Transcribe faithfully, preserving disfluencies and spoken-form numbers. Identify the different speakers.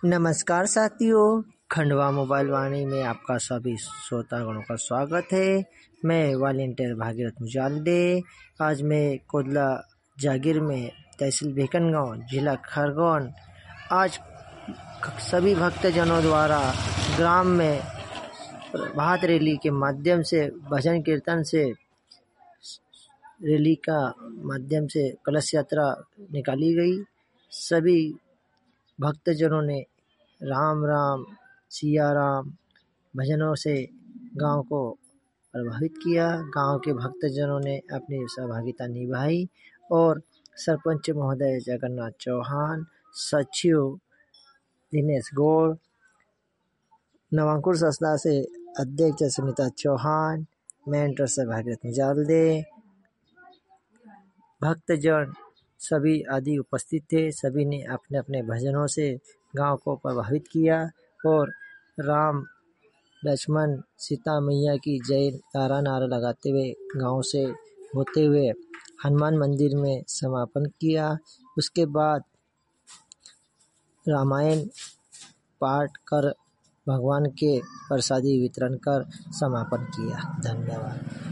Speaker 1: नमस्कार साथियों, खंडवा मोबाइल वाणी में आपका सभी श्रोतागणों का स्वागत है। मैं वॉलंटियर भागीरथ मुजालदे। आज मैं कोदला जागीर में तहसील भिकनगांव जिला खरगोन आज सभी भक्तजनों द्वारा ग्राम में प्रभात रैली के माध्यम से भजन कीर्तन से रैली का माध्यम से कलश यात्रा निकाली गई। सभी भक्तजनों ने राम राम सिया राम भजनों से गांव को प्रभावित किया। गांव के भक्तजनों ने अपनी सहभागिता निभाई और सरपंच महोदय जगन्नाथ चौहान, सचिव दिनेश गौड़, नवांकुर संस्था से अध्यक्ष सुनीता चौहान, मेंटर से भागीरथ मुजालदे, भक्तजन सभी आदि उपस्थित थे। सभी ने अपने अपने भजनों से गांव को प्रभावित किया और राम लक्ष्मण सीता मैया की जय नारा नारा लगाते हुए गांव से होते हुए हनुमान मंदिर में समापन किया। उसके बाद रामायण पाठ कर भगवान के प्रसादी वितरण कर समापन किया। धन्यवाद।